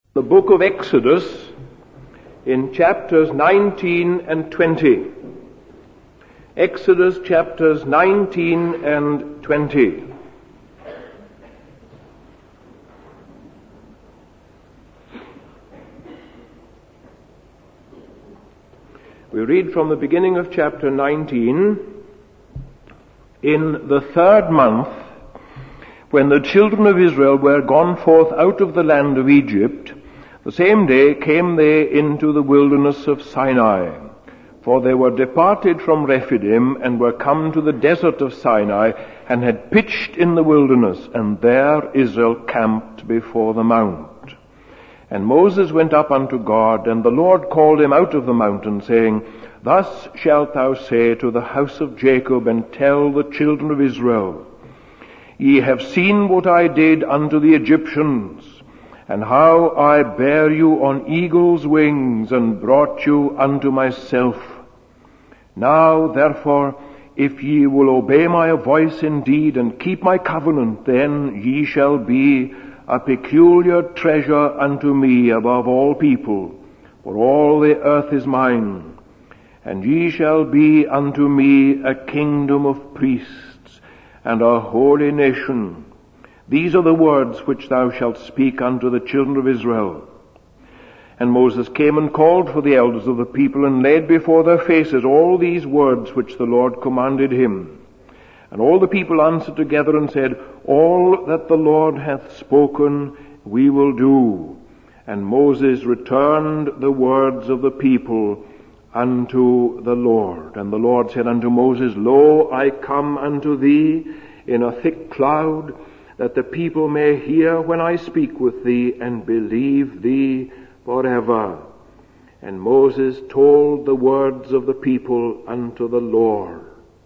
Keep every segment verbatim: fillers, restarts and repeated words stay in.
The book of Exodus in chapters nineteen and twenty. Exodus chapters nineteen and twenty. We read from the beginning of chapter nineteen. In the third month, when the children of Israel were gone forth out of the land of Egypt, the same day came they into the wilderness of Sinai, for they were departed from Rephidim, and were come to the desert of Sinai, and had pitched in the wilderness, and there Israel camped before the mount. And Moses went up unto God, and the Lord called him out of the mountain, saying, Thus shalt thou say to the house of Jacob, and tell the children of Israel, Ye have seen what I did unto the Egyptians, and how I bare you on eagle's wings, and brought you unto myself. Now, therefore, if ye will obey my voice indeed, and keep my covenant, then ye shall be a peculiar treasure unto me above all people, for all the earth is mine. And ye shall be unto me a kingdom of priests, and a holy nation. These are the words which thou shalt speak unto the children of Israel. And Moses came and called for the elders of the people, and laid before their faces all these words which the Lord commanded him. And all the people answered together and said, All that the Lord hath spoken we will do. And Moses returned the words of the people unto the Lord. And the Lord said unto Moses, Lo, I come unto thee in a thick cloud, that the people may hear when I speak with thee, and believe thee forever. And Moses told the words of the people unto the Lord.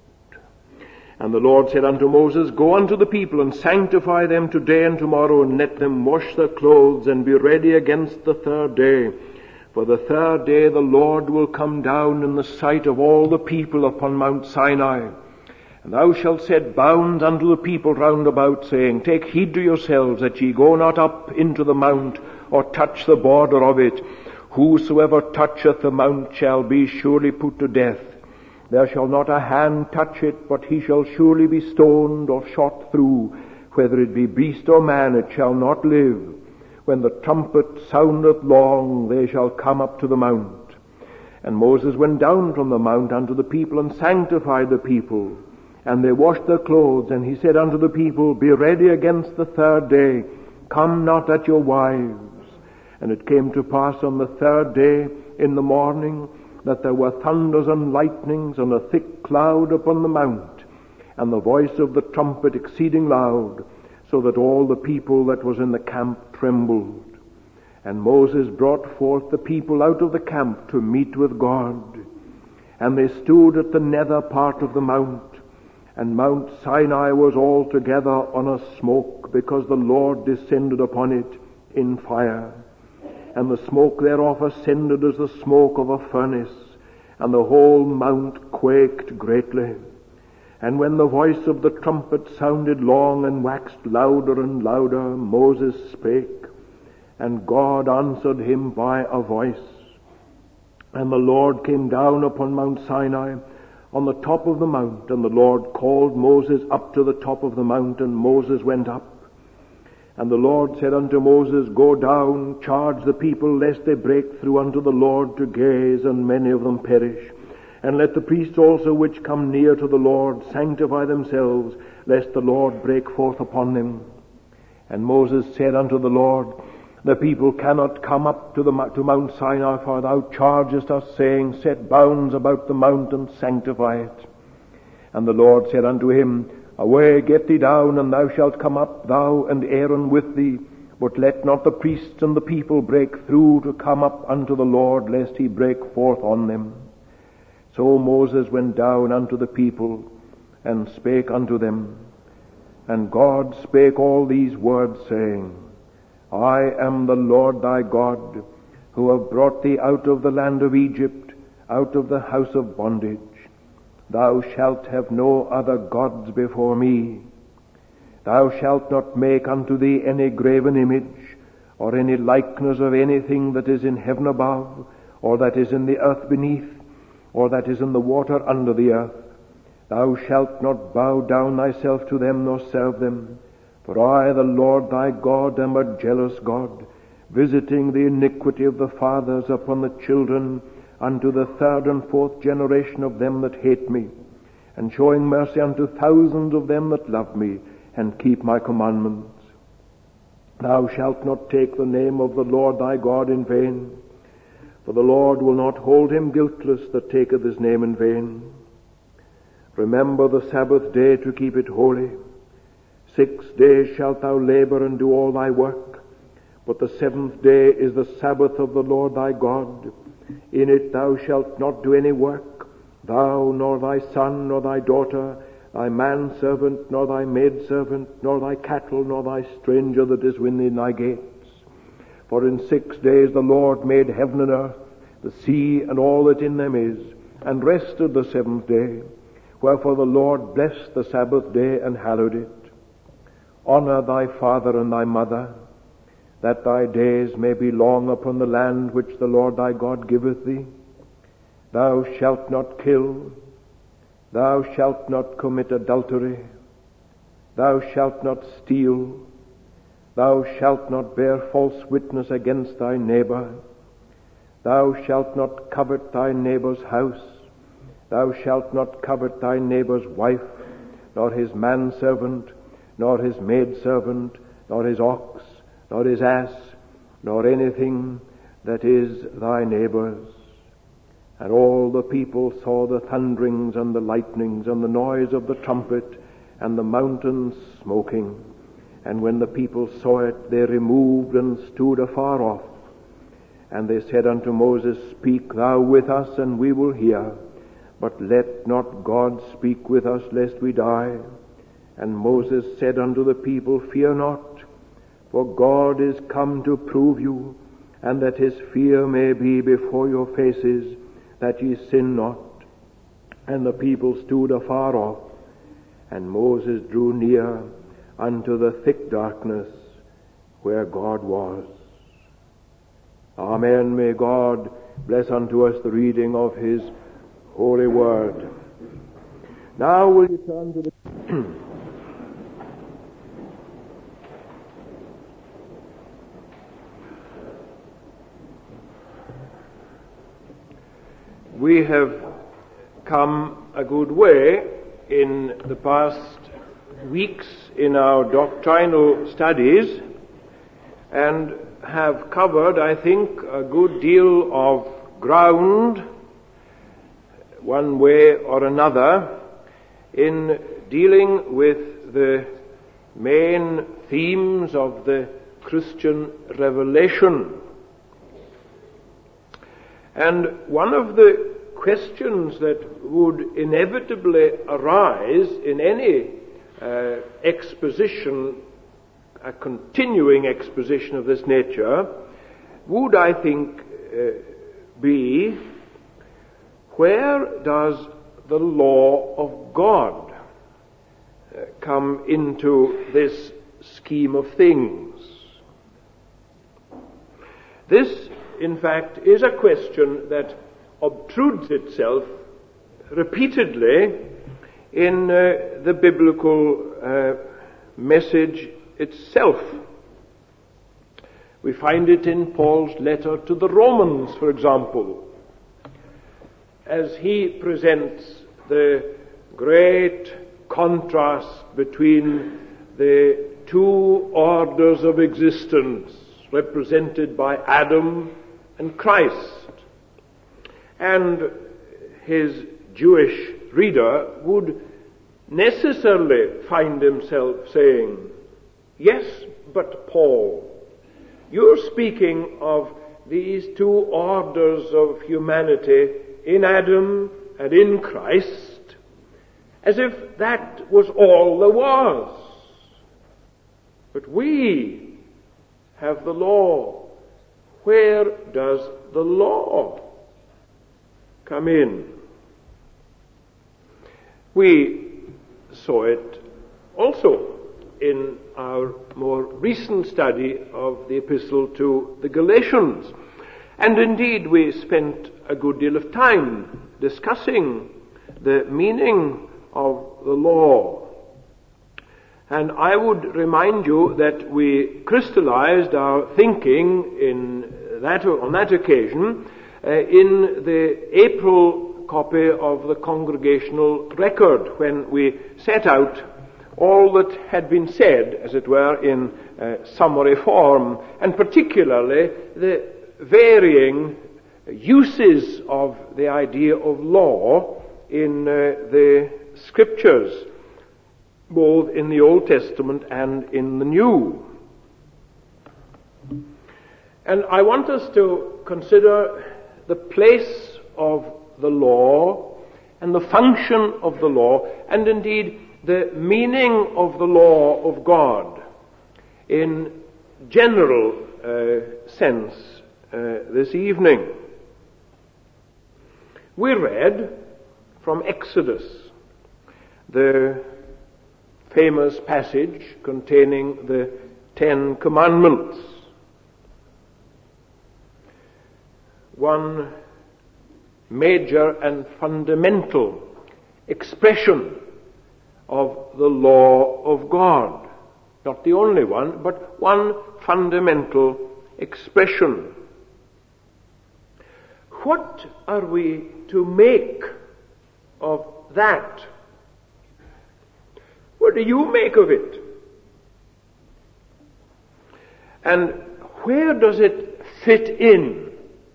And the Lord said unto Moses, Go unto the people, and sanctify them today and tomorrow, and let them wash their clothes, and be ready against the third day. For the third day the Lord will come down in the sight of all the people upon Mount Sinai. And thou shalt set bounds unto the people round about, saying, Take heed to yourselves that ye go not up into the mount, or touch the border of it. Whosoever toucheth the mount shall be surely put to death. There shall not a hand touch it, but he shall surely be stoned or shot through. Whether it be beast or man, it shall not live. When the trumpet soundeth long, they shall come up to the mount. And Moses went down from the mount unto the people, and sanctified the people. And they washed their clothes, and he said unto the people, Be ready against the third day. Come not at your wives. And it came to pass on the third day in the morning, that there were thunders and lightnings, and a thick cloud upon the mount, and the voice of the trumpet exceeding loud, so that all the people that was in the camp trembled. And Moses brought forth the people out of the camp to meet with God. And they stood at the nether part of the mount, and Mount Sinai was altogether on a smoke, because the Lord descended upon it in fire. And the smoke thereof ascended as the smoke of a furnace, and the whole mount quaked greatly. And when the voice of the trumpet sounded long, and waxed louder and louder, Moses spake, and God answered him by a voice. And the Lord came down upon Mount Sinai, on the top of the mount, and the Lord called Moses up to the top of the mount, and Moses went up. And the Lord said unto Moses, Go down, charge the people, lest they break through unto the Lord to gaze, and many of them perish. And let the priests also which come near to the Lord sanctify themselves, lest the Lord break forth upon them. And Moses said unto the Lord, The people cannot come up to, the, to Mount Sinai, for thou chargest us, saying, Set bounds about the mount, and sanctify it. And the Lord said unto him, Away, get thee down, and thou shalt come up, thou and Aaron with thee. But let not the priests and the people break through to come up unto the Lord, lest he break forth on them. So Moses went down unto the people, and spake unto them. And God spake all these words, saying, I am the Lord thy God, who have brought thee out of the land of Egypt, out of the house of bondage. Thou shalt have no other gods before me. Thou shalt not make unto thee any graven image, or any likeness of anything that is in heaven above, or that is in the earth beneath, or that is in the water under the earth. Thou shalt not bow down thyself to them, nor serve them. For I, the Lord thy God, am a jealous God, visiting the iniquity of the fathers upon the children, unto the third and fourth generation of them that hate me, and showing mercy unto thousands of them that love me, and keep my commandments. Thou shalt not take the name of the Lord thy God in vain, for the Lord will not hold him guiltless that taketh his name in vain. Remember the Sabbath day to keep it holy. Six days shalt thou labor and do all thy work, but the seventh day is the Sabbath of the Lord thy God. In it thou shalt not do any work, thou, nor thy son, nor thy daughter, thy manservant, nor thy maidservant, nor thy cattle, nor thy stranger that is within thy gates. For in six days the Lord made heaven and earth, the sea, and all that in them is, and rested the seventh day. Wherefore the Lord blessed the Sabbath day and hallowed it. Honor thy father and thy mother, that thy days may be long upon the land which the Lord thy God giveth thee. Thou shalt not kill. Thou shalt not commit adultery. Thou shalt not steal. Thou shalt not bear false witness against thy neighbor. Thou shalt not covet thy neighbor's house. Thou shalt not covet thy neighbor's wife, nor his manservant, nor his maidservant, nor his ox, nor his ass, nor anything that is thy neighbor's. And all the people saw the thunderings and the lightnings and the noise of the trumpet and the mountains smoking. And when the people saw it, they removed and stood afar off. And they said unto Moses, Speak thou with us, and we will hear. But let not God speak with us, lest we die. And Moses said unto the people, Fear not, for God is come to prove you, and that his fear may be before your faces, that ye sin not. And the people stood afar off, and Moses drew near unto the thick darkness where God was. Amen. May God bless unto us the reading of his holy word. Now will you turn to the We have come a good way in the past weeks in our doctrinal studies and have covered, I think, a good deal of ground, one way or another, in dealing with the main themes of the Christian revelation. And one of the questions that would inevitably arise in any uh, exposition, a continuing exposition of this nature, would, I think, uh, be, where does the law of God uh, come into this scheme of things? This, in fact, is a question that obtrudes itself repeatedly in uh, the biblical uh, message itself. We find it in Paul's letter to the Romans, for example, as he presents the great contrast between the two orders of existence represented by Adam and Christ. And his Jewish reader would necessarily find himself saying, Yes, but Paul, you're speaking of these two orders of humanity in Adam and in Christ, as if that was all there was. But we have the law. Where does the law come in? We saw it also in our more recent study of the epistle to the Galatians. And indeed, we spent a good deal of time discussing the meaning of the law. And I would remind you that we crystallized our thinking in that, on that occasion uh, in the April copy of the Congregational Record, when we set out all that had been said, as it were, in uh, summary form, and particularly the varying uses of the idea of law in uh, the Scriptures, both in the Old Testament and in the New. And I want us to consider the place of the law and the function of the law, and indeed the meaning of the law of God in general uh, sense uh, this evening. We read from Exodus, the famous passage containing the Ten Commandments. One major and fundamental expression of the law of God. Not the only one, but one fundamental expression. What are we to make of that? What do you make of it? And where does it fit in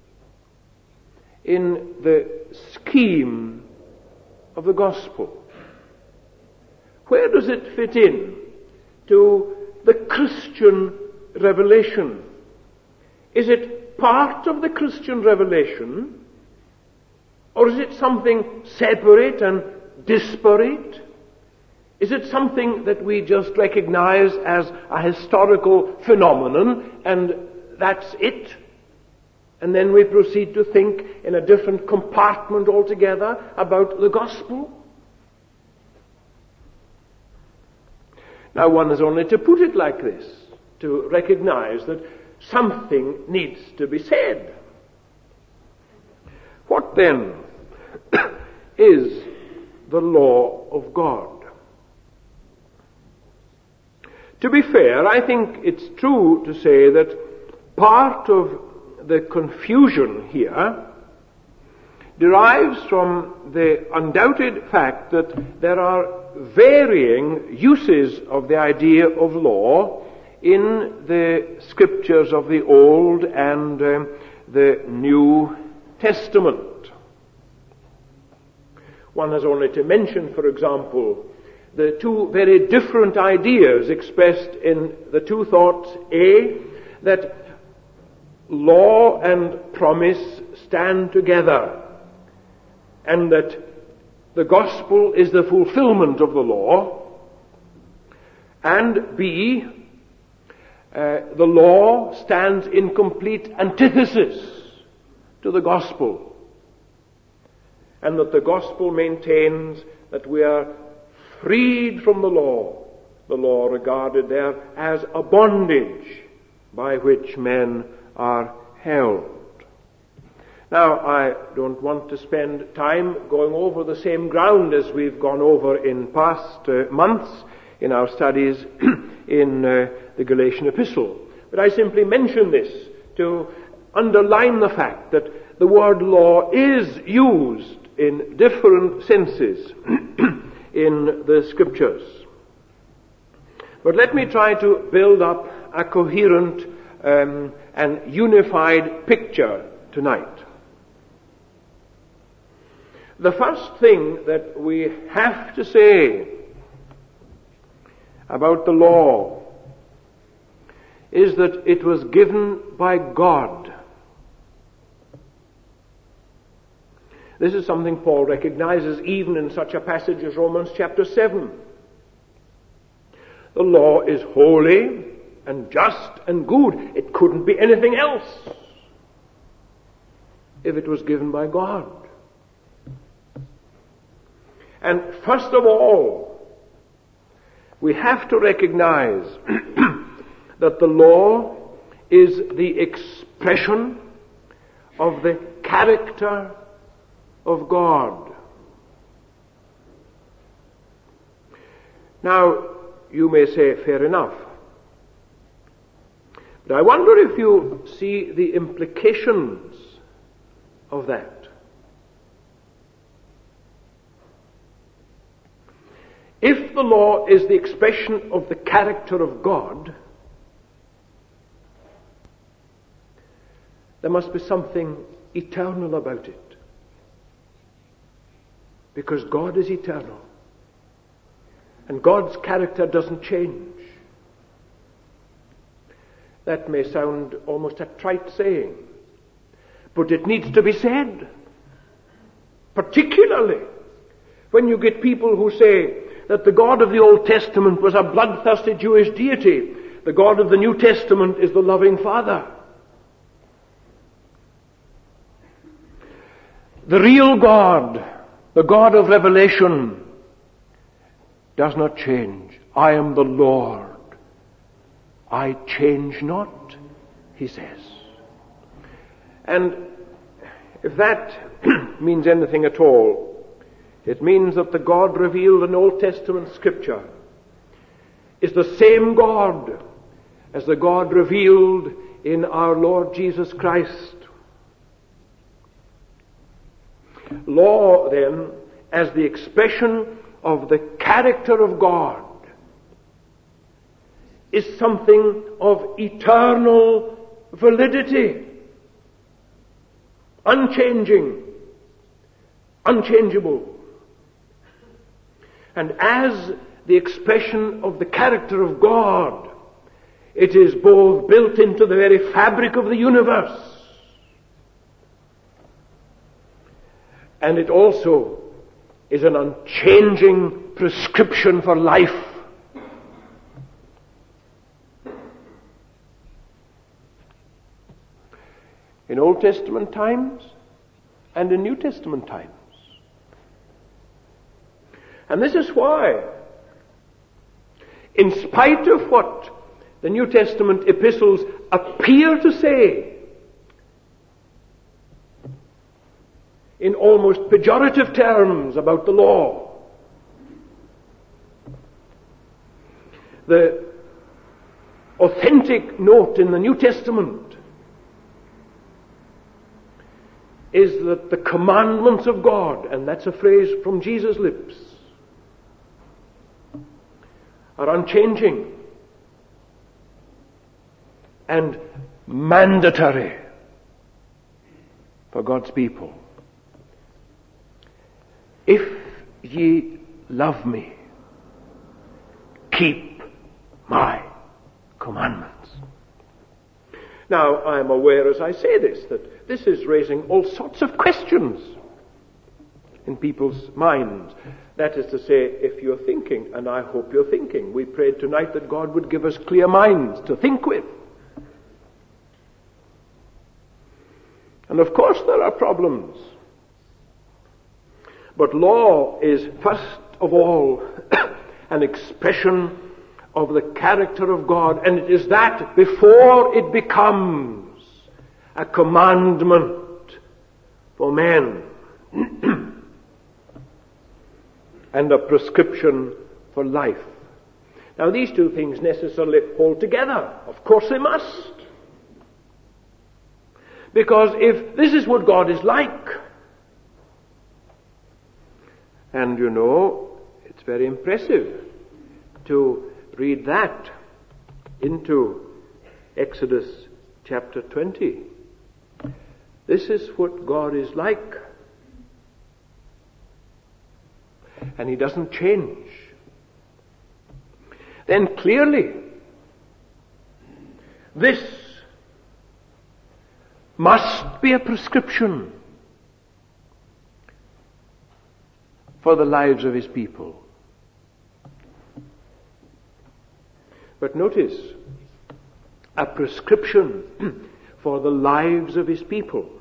in the scheme of the gospel? Where does it fit in to the Christian revelation? Is it part of the Christian revelation, or is it something separate and disparate? Is it something that we just recognize as a historical phenomenon, and that's it? And then we proceed to think in a different compartment altogether about the gospel? Now, one has only to put it like this to recognize that something needs to be said. What then is the law of God? To be fair, I think it's true to say that part of the confusion here derives from the undoubted fact that there are varying uses of the idea of law in the Scriptures of the Old and um, the New Testament. One has only to mention, for example, the two very different ideas expressed in the two thoughts: A, that law and promise stand together, and that the gospel is the fulfillment of the law; and B, uh, the law stands in complete antithesis to the gospel, and that the gospel maintains that we are freed from the law, the law regarded there as a bondage by which men are held. Now, I don't want to spend time going over the same ground as we've gone over in past uh, months in our studies in uh, the Galatian epistle. But I simply mention this to underline the fact that the word law is used in different senses in the Scriptures. But let me try to build up a coherent um, and unified picture tonight. The first thing that we have to say about the law is that it was given by God. This is something Paul recognizes even in such a passage as Romans chapter seven. The law is holy and just and good. It couldn't be anything else if it was given by God. And first of all, we have to recognize that the law is the expression of the character of God. Now, you may say, fair enough. But I wonder if you see the implications of that. If the law is the expression of the character of God, there must be something eternal about it. Because God is eternal. And God's character doesn't change. That may sound almost a trite saying, but it needs to be said. Particularly when you get people who say that the God of the Old Testament was a bloodthirsty Jewish deity. The God of the New Testament is the loving Father. The real God, the God of Revelation, does not change. I am the Lord. I change not, he says. And if that means anything at all, it means that the God revealed in Old Testament Scripture is the same God as the God revealed in our Lord Jesus Christ. Law, then, as the expression of the character of God, is something of eternal validity, unchanging, unchangeable. And as the expression of the character of God, it is both built into the very fabric of the universe, and it also is an unchanging prescription for life. In Old Testament times and in New Testament times. And this is why, in spite of what the New Testament epistles appear to say, in almost pejorative terms about the law, the authentic note in the New Testament is that the commandments of God, and that's a phrase from Jesus' lips, are unchanging and mandatory for God's people. If ye love me, keep my commandments. Now, I am aware as I say this that this is raising all sorts of questions in people's minds. That is to say, if you're thinking, and I hope you're thinking, we prayed tonight that God would give us clear minds to think with. And of course there are problems. But law is first of all an expression of the character of God, and it is that before it becomes a commandment for men and a prescription for life. Now these two things necessarily hold together. Of course they must. Because if this is what God is like, and you know, it's very impressive to read that into Exodus chapter twenty. This is what God is like. And he doesn't change. Then clearly, this must be a prescription for the lives of his people. But notice, a prescription for the lives of his people.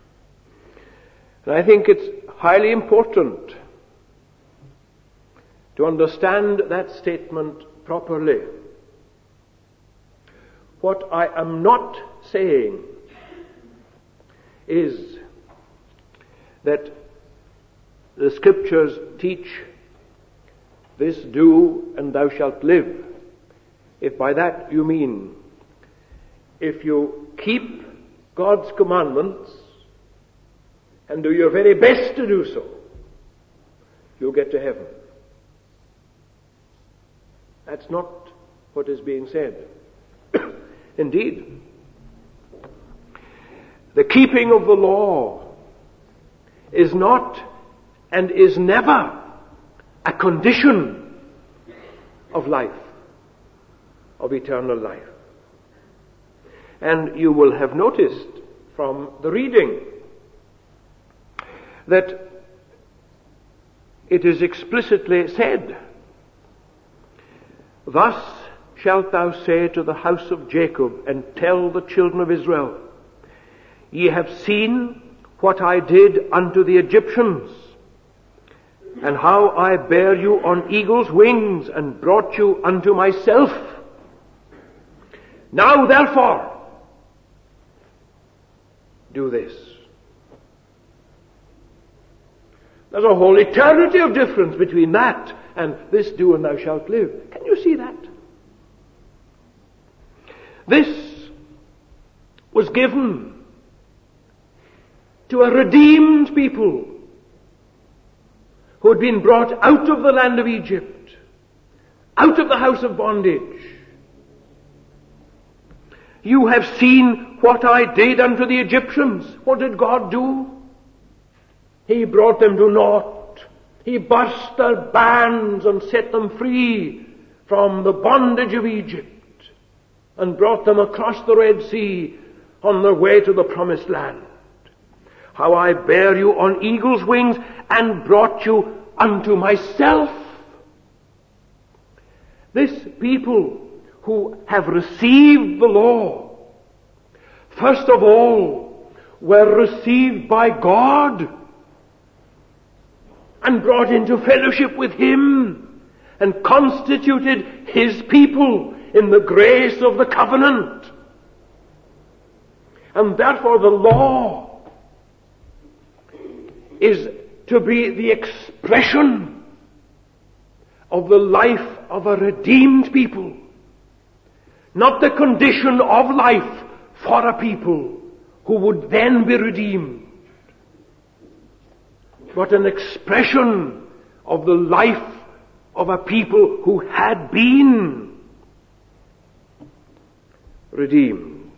And I think it's highly important to understand that statement properly, what I am not saying is that the Scriptures teach this do and thou shalt live. If by that you mean, if you keep God's commandments and do your very best to do so, you'll get to heaven. That's not what is being said. Indeed, the keeping of the law is not and is never a condition of life, of eternal life. And you will have noticed from the reading that it is explicitly said, "Thus shalt thou say to the house of Jacob, and tell the children of Israel, Ye have seen what I did unto the Egyptians, and how I bare you on eagle's wings, and brought you unto myself. Now therefore, do this." There's a whole eternity of difference between that and this do and thou shalt live. Can you see that? This was given to a redeemed people who had been brought out of the land of Egypt, out of the house of bondage. You have seen what I did unto the Egyptians. What did God do? He brought them to naught. He burst their bands and set them free from the bondage of Egypt and brought them across the Red Sea on their way to the promised land. How I bare you on eagle's wings and brought you unto myself. This people who have received the law, first of all, were received by God and brought into fellowship with Him and constituted His people in the grace of the covenant. And therefore the law is to be the expression of the life of a redeemed people, not the condition of life for a people who would then be redeemed, but an expression of the life of a people who had been redeemed.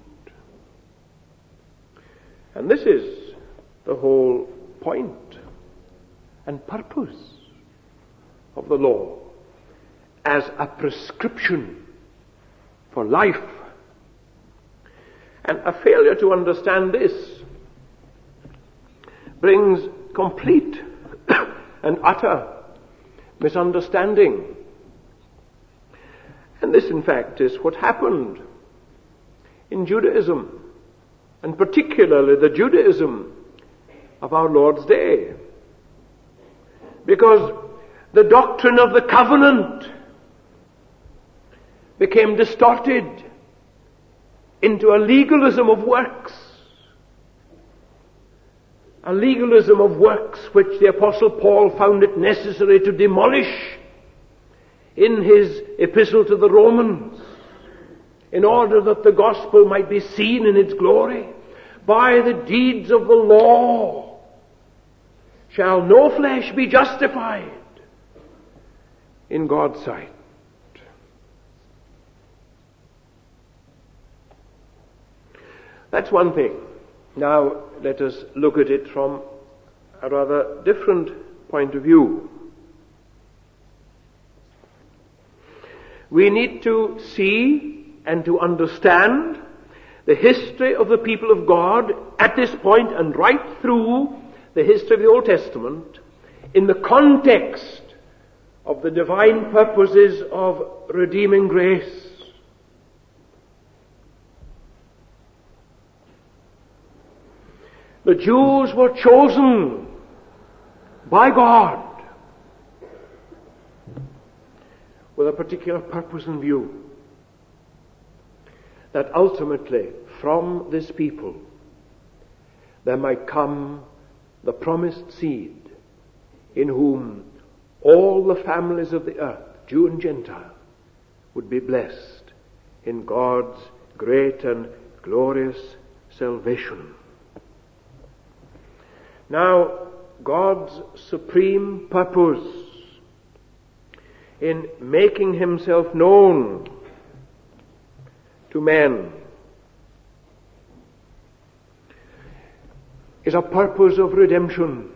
And this is the whole point and purpose of the law as a prescription for life. And a failure to understand this brings complete and utter misunderstanding. And this, in fact, is what happened in Judaism, and particularly the Judaism of our Lord's day. Because the doctrine of the covenant became distorted into a legalism of works. A legalism of works which the Apostle Paul found it necessary to demolish in his epistle to the Romans, in order that the gospel might be seen in its glory. By the deeds of the law shall no flesh be justified in God's sight. That's one thing. Now let us look at it from a rather different point of view. We need to see and to understand the history of the people of God at this point and right through the history of the Old Testament in the context of the divine purposes of redeeming grace. The Jews were chosen by God with a particular purpose in view. That ultimately, from this people, there might come the promised seed, in whom all the families of the earth, Jew and Gentile, would be blessed in God's great and glorious salvation. Now, God's supreme purpose in making himself known to men is a purpose of redemption.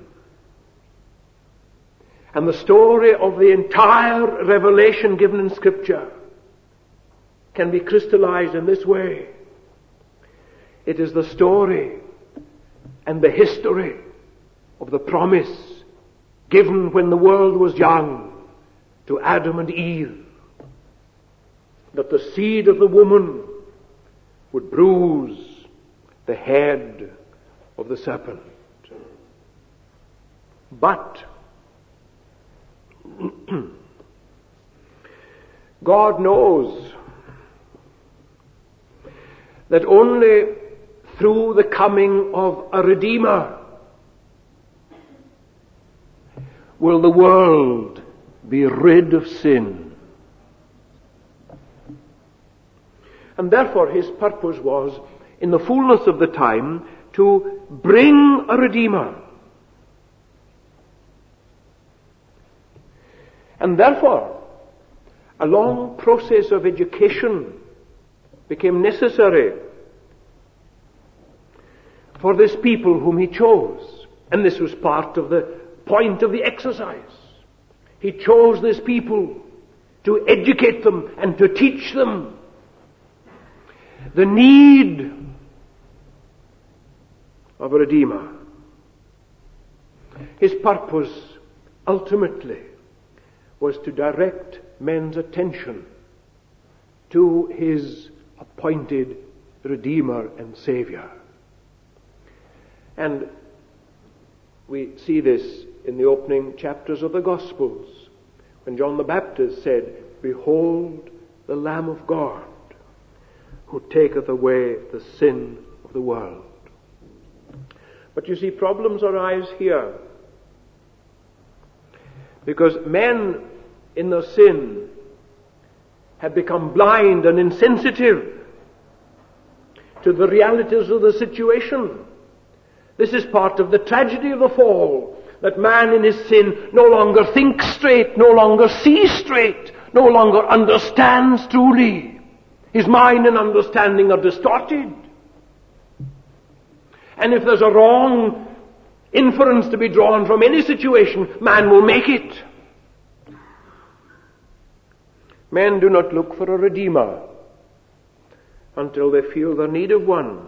And the story of the entire revelation given in Scripture can be crystallized in this way. It is the story and the history of the promise given when the world was young to Adam and Eve, that the seed of the woman would bruise the head of the serpent. But God knows that only through the coming of a Redeemer will the world be rid of sin. And therefore his purpose was, in the fullness of the time, to bring a Redeemer. And therefore, a long process of education became necessary for this people whom he chose. And this was part of the point of the exercise. He chose this people to educate them and to teach them the need of a Redeemer. His purpose ultimately was to direct men's attention to his appointed Redeemer and Savior. And we see this in the opening chapters of the Gospels, when John the Baptist said, "Behold the Lamb of God, who taketh away the sin of the world." But you see, problems arise here, because men in their sin have become blind and insensitive to the realities of the situation. This is part of the tragedy of the fall, that man in his sin no longer thinks straight, no longer sees straight, no longer understands truly. His mind and understanding are distorted. And if there's a wrong inference to be drawn from any situation, man will make it. Men do not look for a Redeemer until they feel the need of one.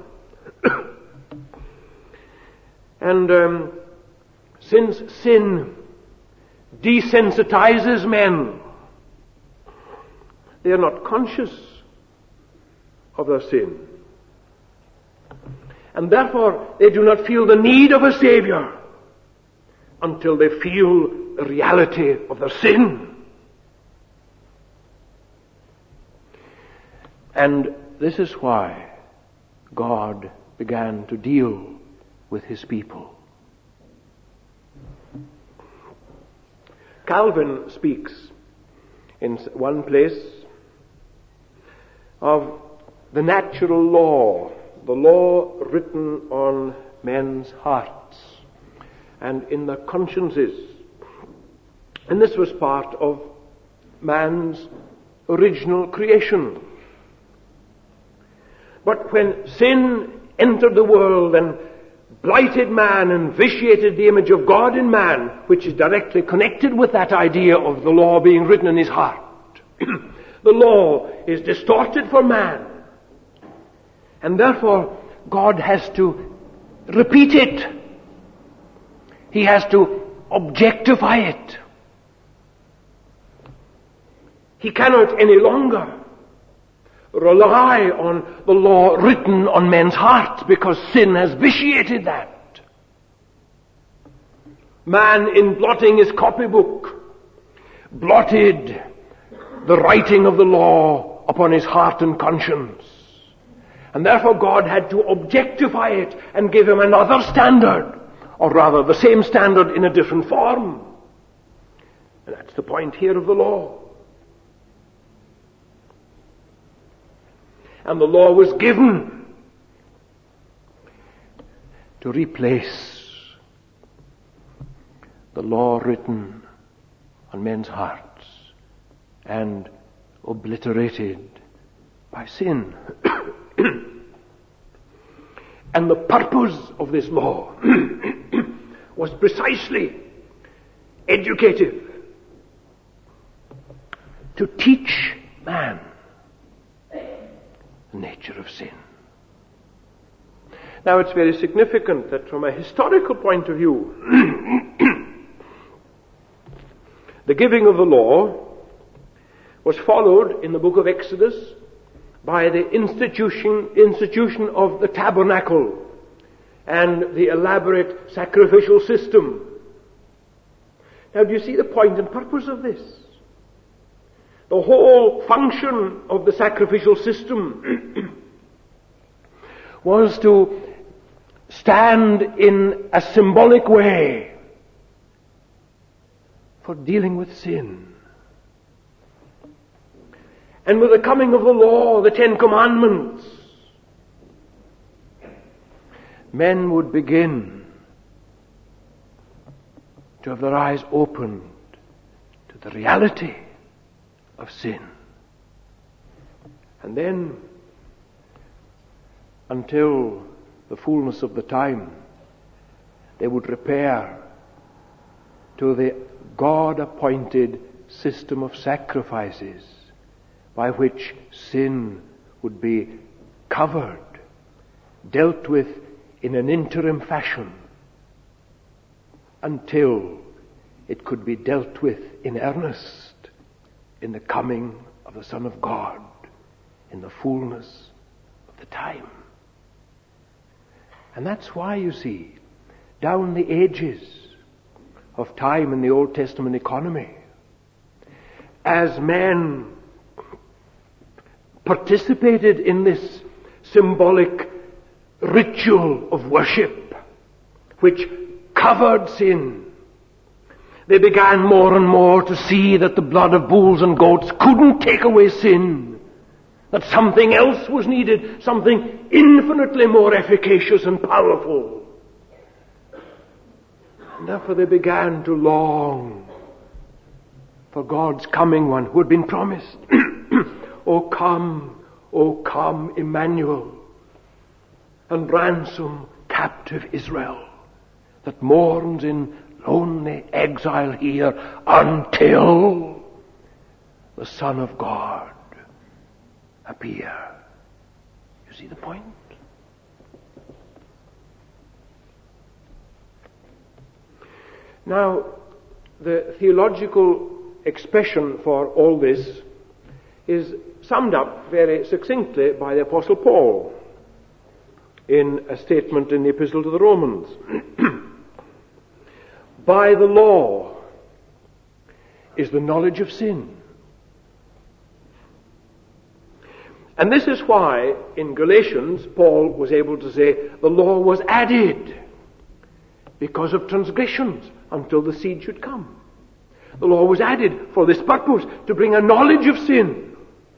And um, since sin desensitizes men, they are not conscious of their sin. And therefore they do not feel the need of a Savior until they feel the reality of their sin. And this is why God began to deal with his people. Calvin speaks in one place of the natural law, the law written on men's hearts and in their consciences. And this was part of man's original creation. But when sin entered the world and blighted man and vitiated the image of God in man, which is directly connected with that idea of the law being written in his heart, the law is distorted for man. And therefore, God has to repeat it. He has to objectify it. He cannot any longer rely on the law written on men's hearts, because sin has vitiated that. Man, in blotting his copybook, blotted the writing of the law upon his heart and conscience. And therefore God had to objectify it and give him another standard, or rather the same standard in a different form. And that's the point here of the law. And the law was given to replace the law written on men's hearts and obliterated by sin. And the purpose of this law was precisely educative, to teach man the nature of sin. Now it's very significant that from a historical point of view, the giving of the law was followed in the book of Exodus by the institution, institution of the tabernacle and the elaborate sacrificial system. Now do you see the point and purpose of this? The whole function of the sacrificial system was to stand in a symbolic way for dealing with sin. And with the coming of the law, the Ten Commandments, men would begin to have their eyes opened to the reality of sin. And then, until the fullness of the time, they would repair to the God-appointed system of sacrifices by which sin would be covered, dealt with in an interim fashion, until it could be dealt with in earnest in the coming of the Son of God, in the fullness of the time. And that's why, you see, down the ages of time in the Old Testament economy, as men participated in this symbolic ritual of worship which covered sin, they began more and more to see that the blood of bulls and goats couldn't take away sin, that something else was needed, something infinitely more efficacious and powerful. And therefore they began to long for God's coming one who had been promised. O come, O come, Emmanuel, and ransom captive Israel that mourns in lonely exile here until the Son of God appear. You see the point? Now, the theological expression for all this is summed up very succinctly by the Apostle Paul in a statement in the Epistle to the Romans. By the law is the knowledge of sin. And this is why in Galatians Paul was able to say the law was added because of transgressions until the seed should come. The law was added for this purpose, to bring a knowledge of sin.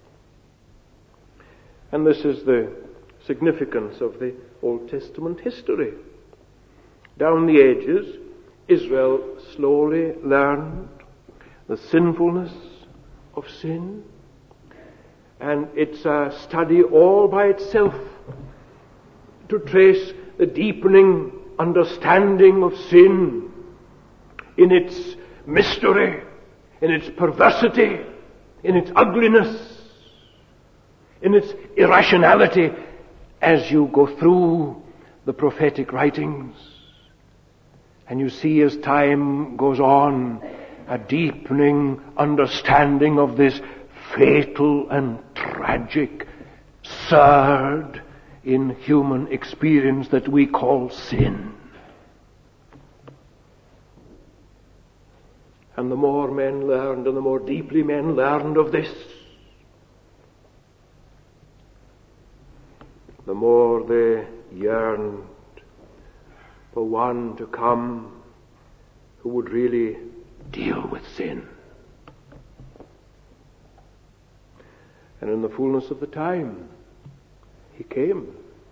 And this is the significance of the Old Testament history. Down the ages, Israel slowly learned the sinfulness of sin, and it's a study all by itself to trace the deepening understanding of sin in its mystery, in its perversity, in its ugliness, in its irrationality, as you go through the prophetic writings. And you see, as time goes on, a deepening understanding of this fatal and tragic surd in human experience that we call sin. And the more men learned and the more deeply men learned of this, the more they yearned for one to come who would really deal with sin. And in the fullness of the time, he came.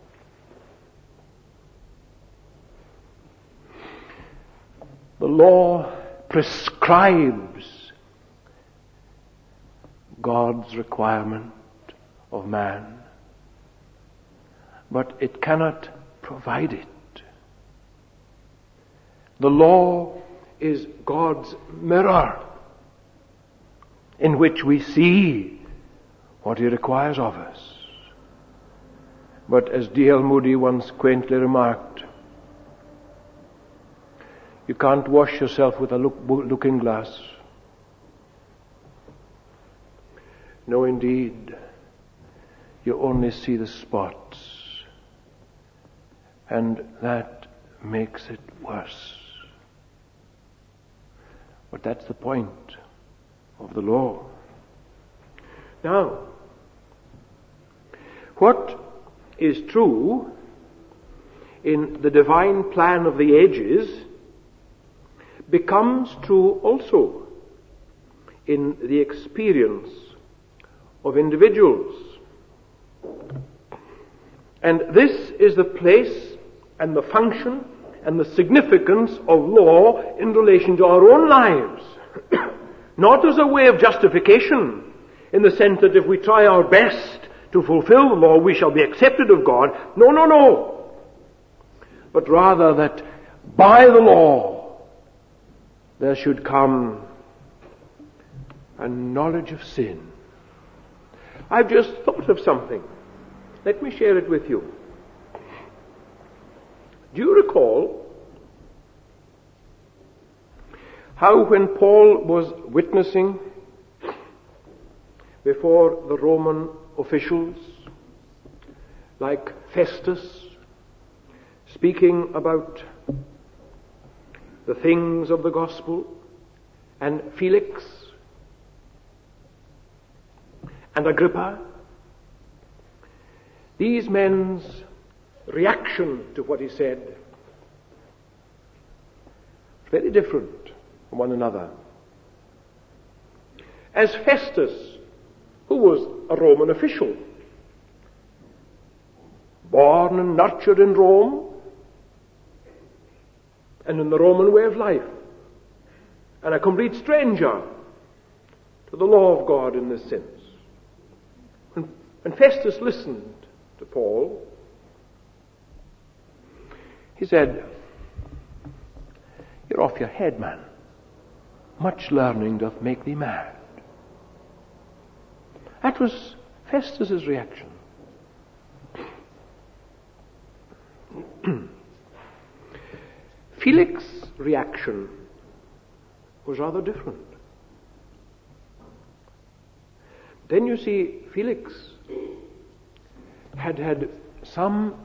The law prescribes God's requirement of man, but it cannot provide it. The law is God's mirror in which we see what he requires of us. But as D L Moody once quaintly remarked, you can't wash yourself with a look, looking glass. No, indeed, you only see the spots, and that makes it worse. But that's the point of the law. Now, what is true in the divine plan of the ages becomes true also in the experience of individuals. And this is the place and the function and the significance of law in relation to our own lives. Not as a way of justification, in the sense that if we try our best to fulfill the law, we shall be accepted of God. No, no, no. But rather that by the law there should come a knowledge of sin. I've just thought of something. Let me share it with you. Do you recall how when Paul was witnessing before the Roman officials, like Festus, speaking about the things of the gospel, and Felix and Agrippa, these men's reaction to what he said was very different from one another. As Festus, who was a Roman official, born and nurtured in Rome and in the Roman way of life, and a complete stranger to the law of God in this sense. When, when Festus listened to Paul, he said, "You're off your head, man. Much learning doth make thee mad." That was Festus's reaction. Felix's reaction was rather different. Then you see, Felix had had some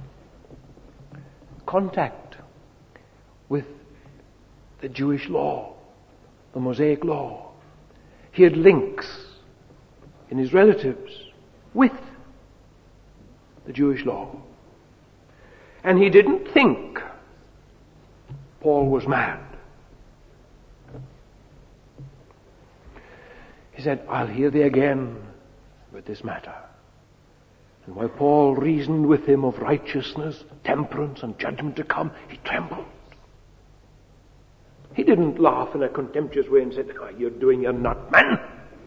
contact with the Jewish law, the Mosaic law. He had links in his relatives with the Jewish law. And he didn't think Paul was mad. He said, "I'll hear thee again with this matter." And while Paul reasoned with him of righteousness, temperance, and judgment to come, he trembled. He didn't laugh in a contemptuous way and said, "Oh, you're doing your nut, man."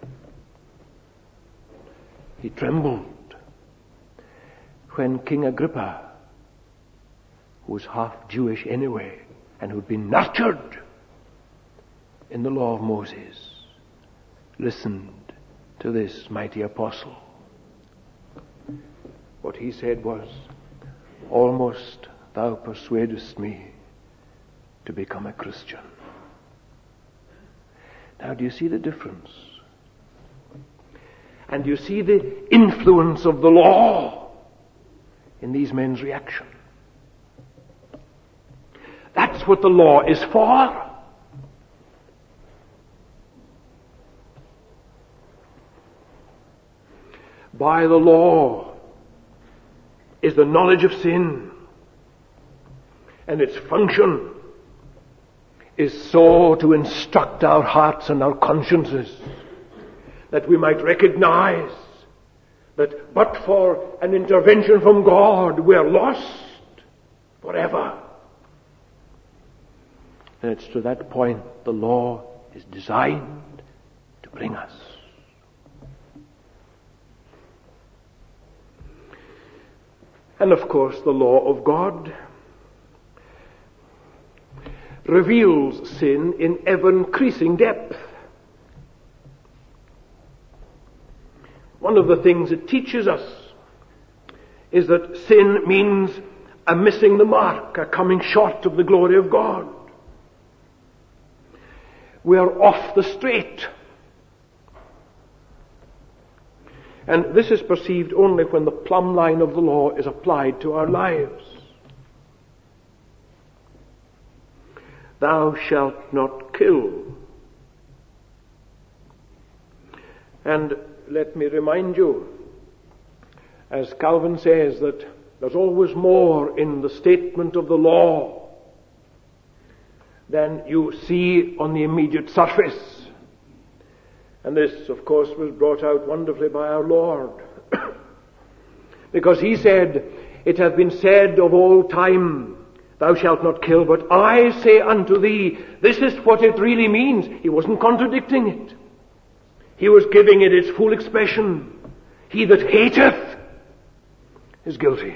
He trembled when King Agrippa, who was half Jewish anyway, and who'd been nurtured in the law of Moses, listened to this mighty apostle. What he said was, "Almost thou persuadest me to become a Christian." Now, do you see the difference? And do you see the influence of the law in these men's reaction? That's what the law is for. by the law is the knowledge of sin, and its function is so to instruct our hearts and our consciences that we might recognize that but for an intervention from God we are lost forever. And it's to that point the law is designed to bring us. And of course the law of God reveals sin in ever-increasing depth. One of the things it teaches us is that sin means a missing the mark, a coming short of the glory of God. We are off the straight. And this is perceived only when the plumb line of the law is applied to our lives. Thou shalt not kill. And let me remind you, as Calvin says, that there's always more in the statement of the law than you see on the immediate surface. And this, of course, was brought out wonderfully by our Lord. Because he said, it hath been said of old time, thou shalt not kill, but I say unto thee, this is what it really means. He wasn't contradicting it. He was giving it its full expression. He that hateth is guilty.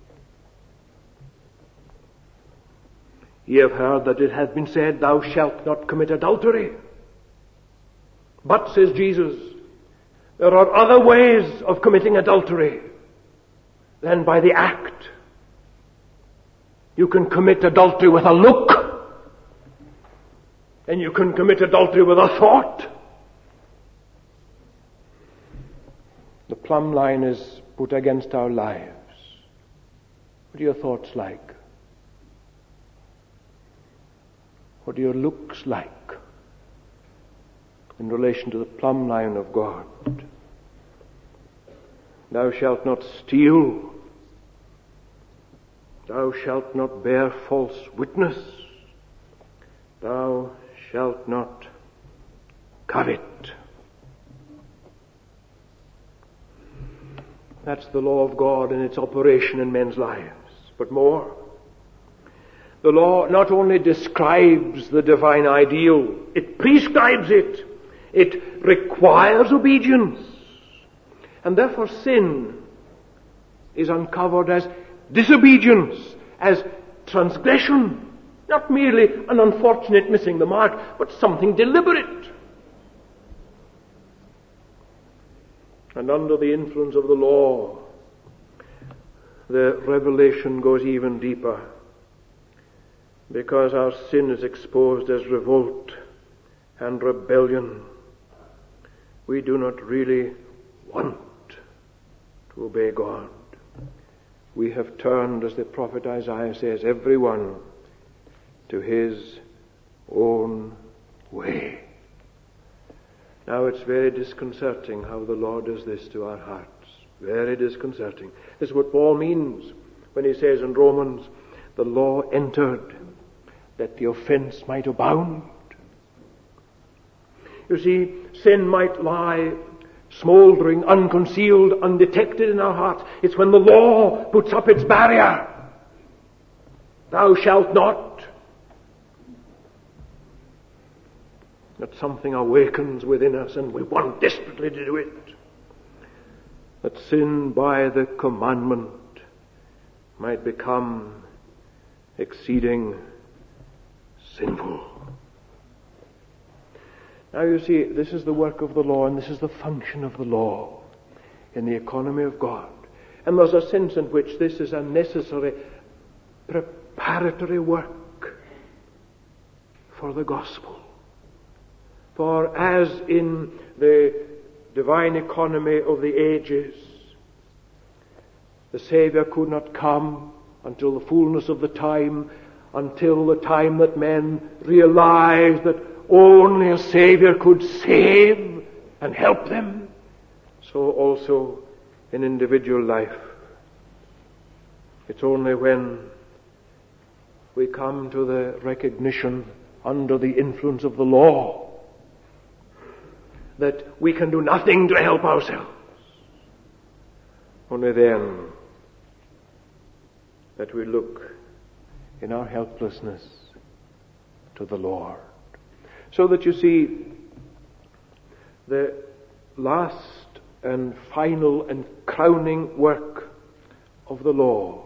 Ye have heard that it hath been said, thou shalt not commit adultery. But, says Jesus, there are other ways of committing adultery than by the act. You can commit adultery with a look, and you can commit adultery with a thought. The plumb line is put against our lives. What are your thoughts like? What are your looks like in relation to the plumb line of God? Thou shalt not steal. Thou shalt not bear false witness. Thou shalt not covet. That's the law of God and its operation in men's lives. But more, the law not only describes the divine ideal, it prescribes it. It requires obedience. And therefore sin is uncovered as disobedience, as transgression. Not merely an unfortunate missing the mark, but something deliberate. And under the influence of the law, the revelation goes even deeper, because our sin is exposed as revolt and rebellion. We do not really want to obey God. We have turned, as the prophet Isaiah says, everyone to his own way. Now it's very disconcerting how the Lord does this to our hearts. Very disconcerting. This is what Paul means when he says in Romans, the law entered that the offense might abound. You see, sin might lie smouldering, unconcealed, undetected in our hearts. It's when the law puts up its barrier. Thou shalt not. That something awakens within us and we want desperately to do it. That sin by the commandment might become exceeding sinful. Now you see, this is the work of the law, and this is the function of the law in the economy of God. And there's a sense in which this is a necessary preparatory work for the gospel. For as in the divine economy of the ages, the Savior could not come until the fullness of the time, until the time that men realized that only a Savior could save and help them, so also in individual life. It's only when we come to the recognition under the influence of the law that we can do nothing to help ourselves. Only then that we look in our helplessness to the Lord. So that you see, the last and final and crowning work of the law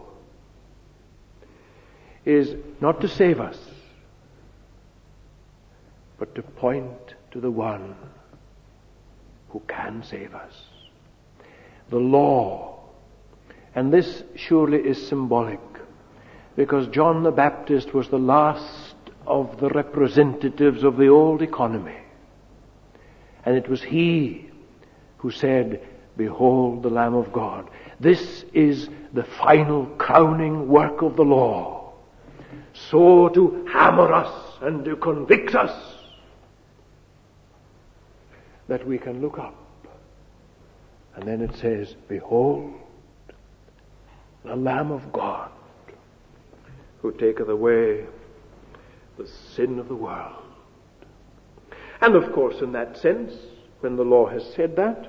is not to save us, but to point to the one who can save us. The law, and this surely is symbolic, because John the Baptist was the last of the representatives of the old economy. And it was he who said, "Behold the Lamb of God." This is the final crowning work of the law. So to hammer us and to convict us that we can look up. And then it says, "Behold the Lamb of God, who taketh away the sin of the world." And of course, in that sense, when the law has said that,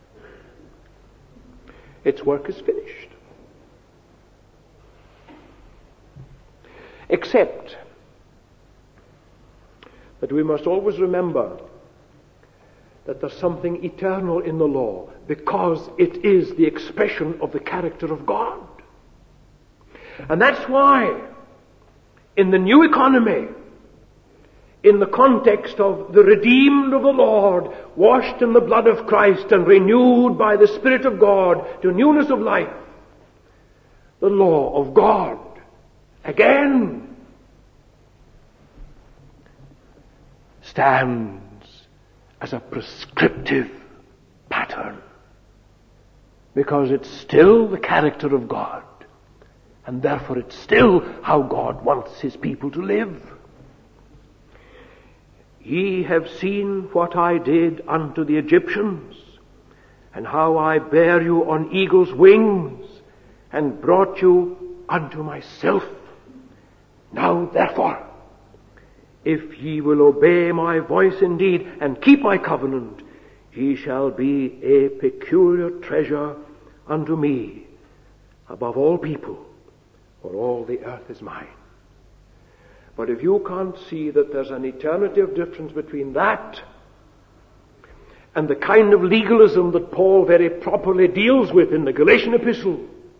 its work is finished. Except that we must always remember that there's something eternal in the law, because it is the expression of the character of God. And that's why in the new economy, in the context of the redeemed of the Lord, washed in the blood of Christ and renewed by the Spirit of God to newness of life, the law of God again stands as a prescriptive pattern, because it's still the character of God, and therefore it's still how God wants his people to live. "Ye have seen what I did unto the Egyptians, and how I bare you on eagle's wings, and brought you unto myself. Now therefore, if ye will obey my voice indeed, and keep my covenant, ye shall be a peculiar treasure unto me above all people, for all the earth is mine." But if you can't see that there's an eternity of difference between that and the kind of legalism that Paul very properly deals with in the Galatian epistle,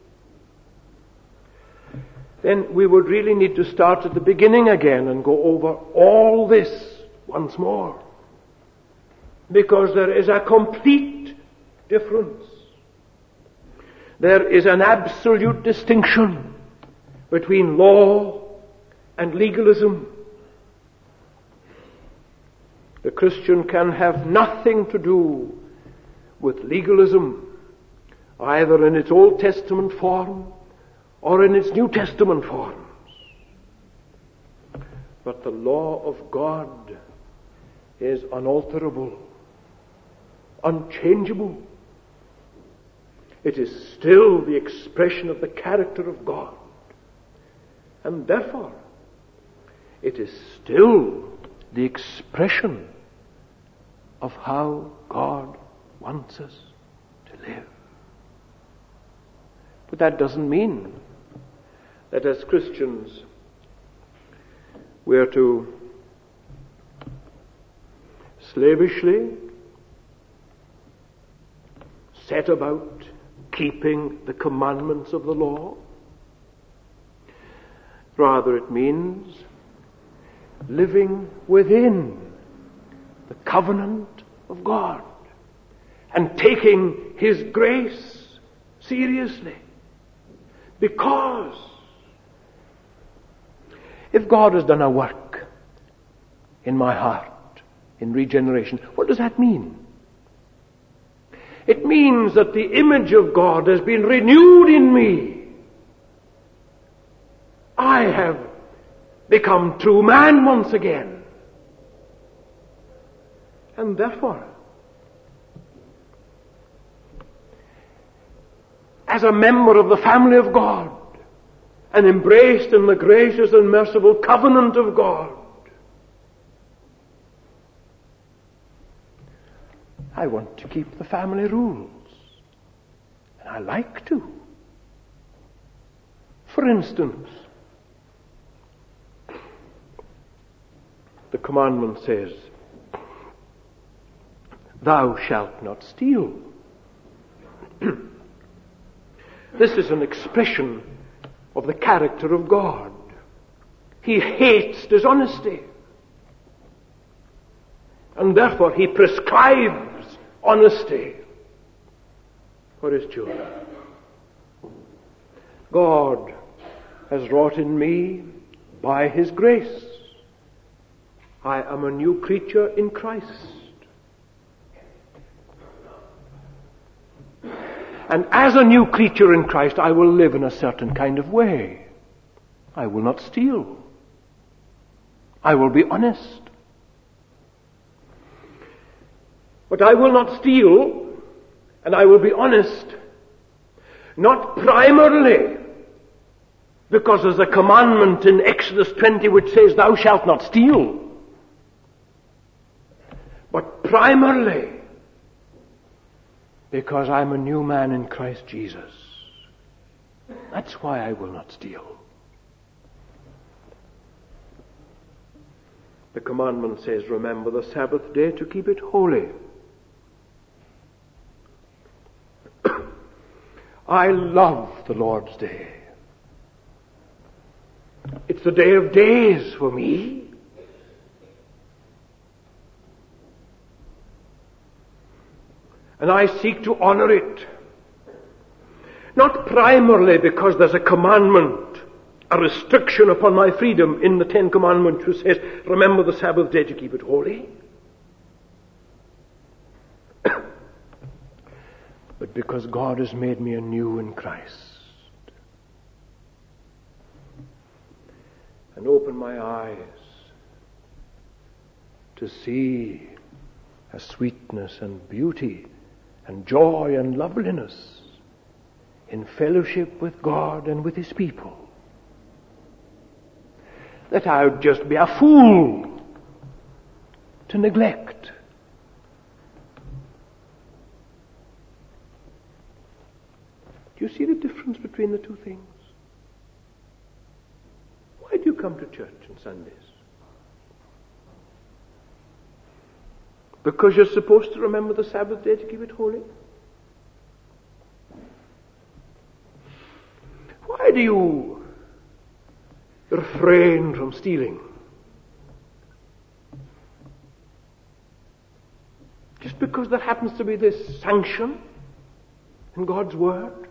then we would really need to start at the beginning again and go over all this once more. Because there is a complete difference. There is an absolute distinction between law and legalism. The Christian can have nothing to do with legalism, either in its Old Testament form or in its New Testament forms. But the law of God is unalterable, unchangeable. It is still the expression of the character of God. And therefore, it is still the expression of how God wants us to live. But that doesn't mean that as Christians we are to slavishly set about keeping the commandments of the law. Rather, it means living within the covenant of God and taking his grace seriously. Because if God has done a work in my heart, in regeneration, what does that mean? It means that the image of God has been renewed in me. I have become true man once again. And therefore, as a member of the family of God and embraced in the gracious and merciful covenant of God. I want to keep the family rules. And I like to. For instance, the commandment says, thou shalt not steal. This is an expression of the character of God. He hates dishonesty. And therefore he prescribes honesty for his children. God has wrought in me by his grace. I am a new creature in Christ. And as a new creature in Christ, I will live in a certain kind of way. I will not steal. I will be honest. But I will not steal, and I will be honest, not primarily because there's a commandment in Exodus twenty which says, thou shalt not steal, but primarily because I'm a new man in Christ Jesus. That's why I will not steal. The commandment says, remember the Sabbath day to keep it holy. I love the Lord's Day. It's the day of days for me. And I seek to honor it. Not primarily because there's a commandment, a restriction upon my freedom in the Ten Commandments which says, remember the Sabbath day to keep it holy. But because God has made me anew in Christ. And opened my eyes to see a sweetness and beauty and joy and loveliness in fellowship with God and with his people. That I would just be a fool to neglect. Do you see the difference between the two things? Why do you come to church on Sundays? Because you're supposed to remember the Sabbath day to keep it holy? Why do you refrain from stealing? Just because there happens to be this sanction in God's Word?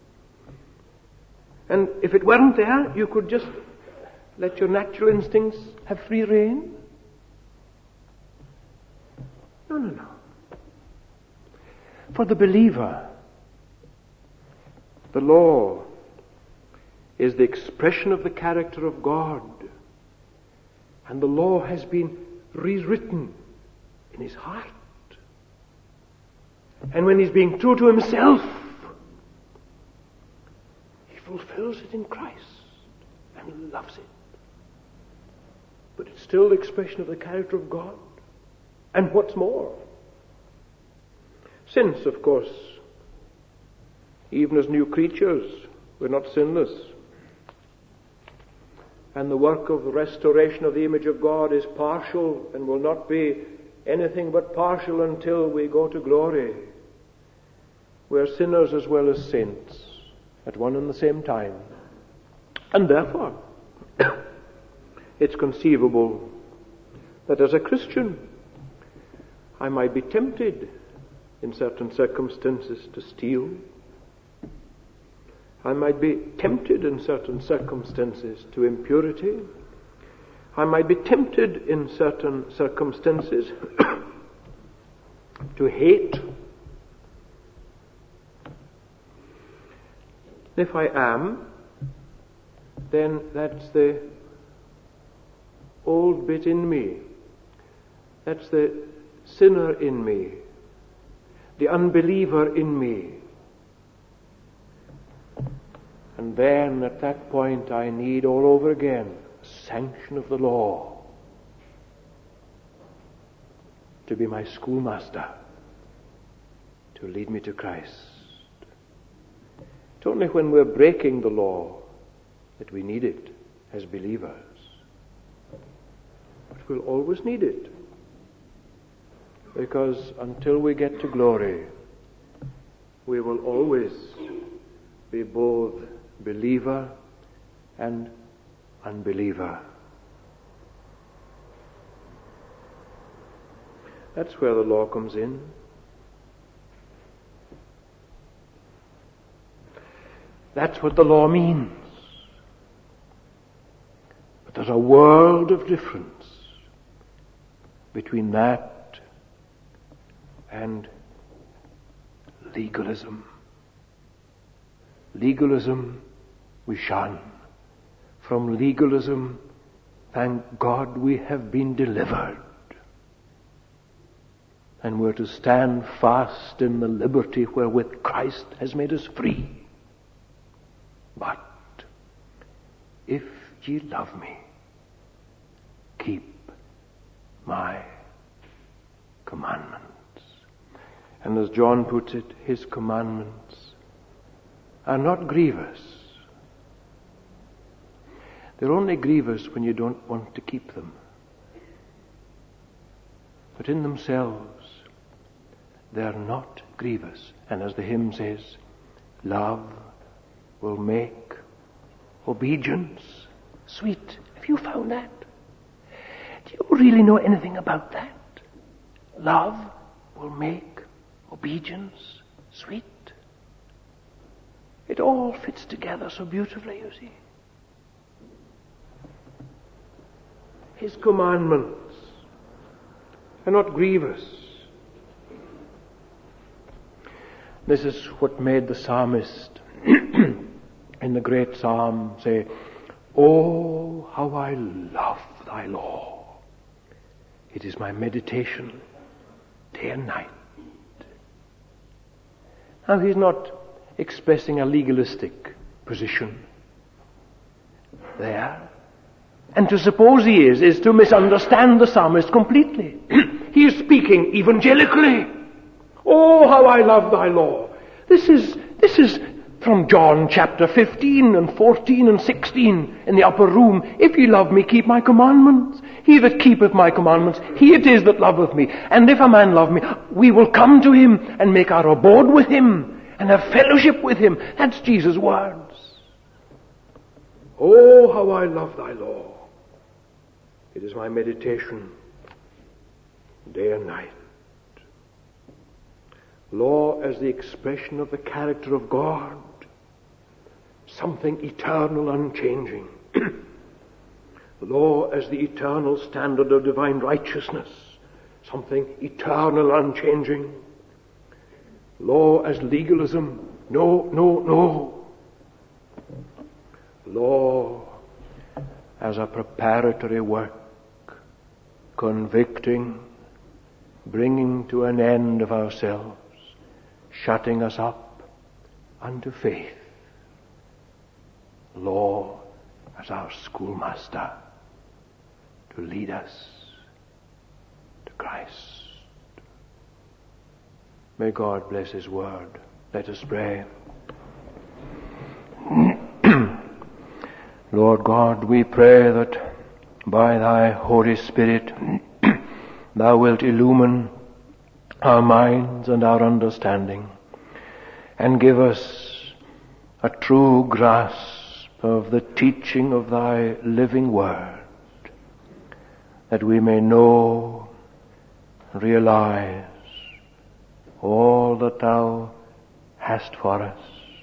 And if it weren't there, you could just let your natural instincts have free rein? No, no, no. For the believer, the law is the expression of the character of God. And the law has been rewritten in his heart. And when he's being true to himself, he fulfills it in Christ and loves it. But it's still the expression of the character of God. And what's more, since, of course, even as new creatures, we're not sinless. And the work of restoration of the image of God is partial and will not be anything but partial until we go to glory. We're sinners as well as saints at one and the same time. And therefore, it's conceivable that as a Christian, I might be tempted in certain circumstances to steal. I might be tempted in certain circumstances to impurity. I might be tempted in certain circumstances to hate. If I am, then that's the old bit in me. That's the sinner in me, the unbeliever in me, And then at that point I need all over again the sanction of the law to be my schoolmaster, to lead me to Christ. It's only when we're breaking the law that we need it as believers. But we'll always need it, because until we get to glory, we will always be both believer and unbeliever. That's where the law comes in. That's what the law means. But there's a world of difference between that and legalism. Legalism we shun. From legalism, thank God, we have been delivered. And we're to stand fast in the liberty wherewith Christ has made us free. But if ye love me, keep my commandments. And as John puts it, his commandments are not grievous. They're only grievous when you don't want to keep them. But in themselves, they are not grievous. And as the hymn says, love will make obedience sweet. Have you found that? Do you really know anything about that? Love will make obedience sweet. It all fits together so beautifully, you see. His commandments are not grievous. This is what made the psalmist in the great psalm say, "Oh, how I love thy law. It is my meditation day and night." Now he's not expressing a legalistic position there. And to suppose he is, is to misunderstand the psalmist completely. He is speaking evangelically. Oh, how I love thy law. This is, this is from John chapter fifteen and fourteen and sixteen in the upper room. If ye love me, keep my commandments. He that keepeth my commandments, he it is that loveth me. And if a man love me, we will come to him and make our abode with him and have fellowship with him. That's Jesus' words. Oh, how I love thy law. It is my meditation day and night. Law as the expression of the character of God, something eternal, unchanging. Law as the eternal standard of divine righteousness, something eternal, unchanging. Law as legalism, no, no, no. Law as a preparatory work, convicting, bringing to an end of ourselves, shutting us up unto faith. Law as our schoolmaster to lead us to Christ. May God bless his word. Let us pray. Lord God, we pray that by thy Holy Spirit thou wilt illumine our minds and our understanding and give us a true grasp of the teaching of thy living word, that we may know, realize all that thou hast for us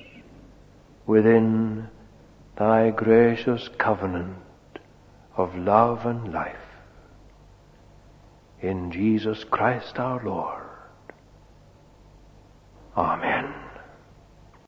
within thy gracious covenant of love and life. In Jesus Christ our Lord. Amen.